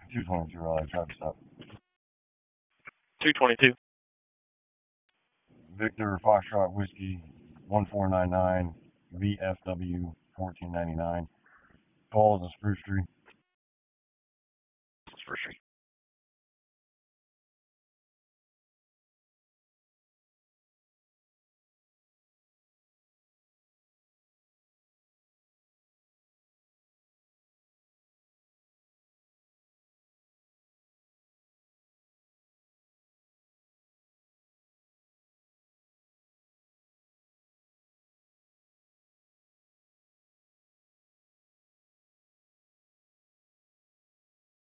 222 Raleigh, traffic stop. 222. Victor Foxtrot Whiskey 1499 VFW 1499. Falls of Spruce Tree. Spruce Tree.